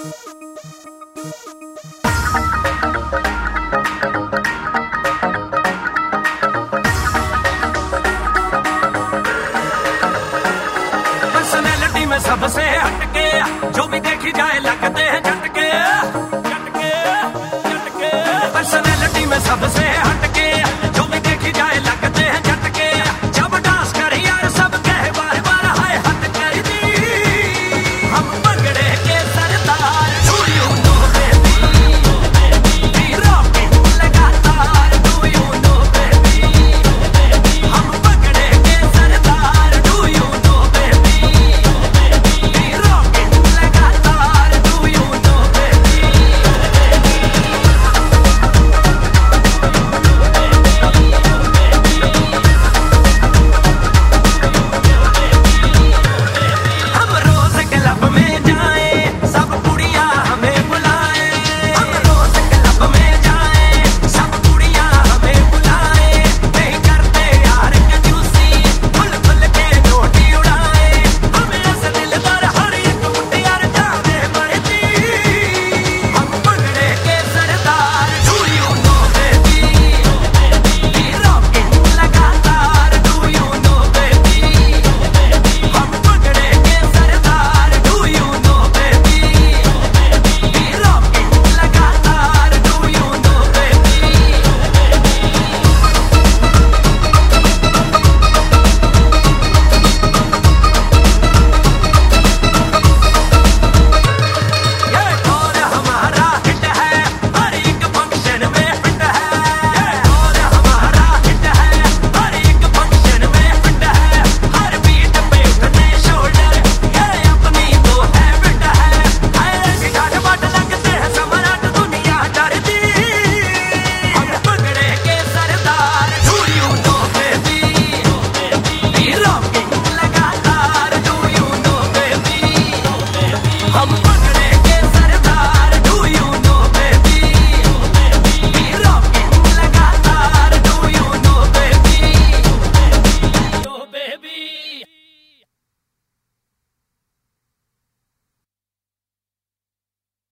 Personality में सबसे हटके जो भी देखी जाए लगते हैं झटके झटके झटके। पर्सनैलिटी में सबसे हटके जो भी देखी जाए लगते हैं झटके। जब डांस करी यार सब कहे बार बार हाय हद कर दी। हम पगड़े के सरदार do you know baby rocking लगातार डू यू नो बेबी। हम पगड़े के सरदार do you know baby rocking लगातार डू यू नो बेबी। हम रोज क्लब में जाएं सब कुड़ियां हमें बुलाएं। हम रोज क्लब में जाएं सब कुड़ियां हमें बुलाएं। नहीं करते यार कंजूसी खुल खुल के नोटी उड़ाएं। हमें ऐसे दिलदार हर एक मुटियार जाने बढ़ती। हम पगड़े के सरदार do you know baby rocking लगातार डू यू नो बेबी। हम पगड़े के सरदार do you know baby rocking लगातार डू यू नो बेबी। ये कौन हमारा हिट है हर एक फंक्शन में फिट है। ये कौन हमारा हिट है हर एक फंक्शन में फिट है। हर बीट पे उठने शोल्डर ये अपनी तो हैबिट है। ऐसी ठाट बाट लगते हैं सम्राट दुनिया डरती। हम पगड़े के सरदार do you know baby rocking लगातार डू यू नो बेबी। हम